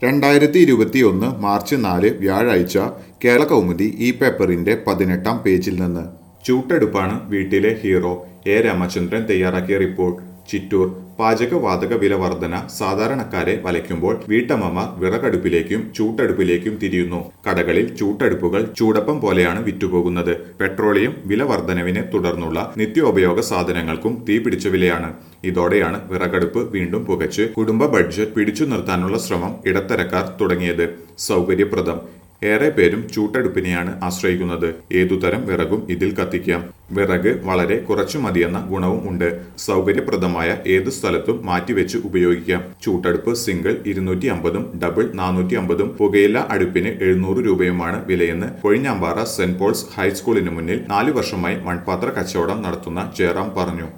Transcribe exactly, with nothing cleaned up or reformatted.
രണ്ടായിരത്തി ഇരുപത്തിയൊന്ന് മാർച്ച് നാല് വ്യാഴാഴ്ച കേരള കൗമുദി ഈ പേപ്പറിന്റെ പതിനെട്ടാം പേജിൽ നിന്ന് ചൂട്ടെടുപ്പാണ് വീട്ടിലെ ഹീറോ. എ രാമചന്ദ്രൻ തയ്യാറാക്കിയ റിപ്പോർട്ട്. ചിറ്റൂർ. പാചകവാതക വില വർധന സാധാരണക്കാരെ വലയ്ക്കുമ്പോൾ വീട്ടമ്മമാർ വിറകടുപ്പിലേക്കും ചൂട്ടടുപ്പിലേക്കും തിരിയുന്നു. കടകളിൽ ചൂട്ടടുപ്പുകൾ ചൂടപ്പം പോലെയാണ് വിറ്റുപോകുന്നത്. പെട്രോളിയം വില വർധനവിനെ തുടർന്നുള്ള നിത്യോപയോഗ സാധനങ്ങൾക്കും തീപിടിച്ച വിലയാണ്. ഇതോടെയാണ് വിറകടുപ്പ് വീണ്ടും പുകച്ച് കുടുംബ ബഡ്ജറ്റ് പിടിച്ചു നിർത്താനുള്ള ശ്രമം ഇടത്തരക്കാർ തുടങ്ങിയത്. സൗകര്യപ്രദം. ഏറെ പേരും ചൂട്ടടുപ്പിനെയാണ് ആശ്രയിക്കുന്നത്. ഏതുതരം വിറകും ഇതിൽ കത്തിക്കാം. വിറക് വളരെ കുറച്ചു മതിയെന്ന ഗുണവും ഉണ്ട്. സൗകര്യപ്രദമായ ഏതു സ്ഥലത്തും മാറ്റിവെച്ച് ഉപയോഗിക്കാം. ചൂട്ടടുപ്പ് സിംഗിൾ ഇരുന്നൂറ്റി അമ്പതും ഡബിൾ നാനൂറ്റി അമ്പതും പുകയില അടുപ്പിന് എഴുന്നൂറ് രൂപയുമാണ് വിലയെന്ന് കൊഴിഞ്ഞാമ്പാറ സെന്റ് പോൾസ് ഹൈസ്കൂളിന് മുന്നിൽ നാലു വർഷമായി മൺപാത്ര കച്ചവടം നടത്തുന്ന ജയറാം പറഞ്ഞു.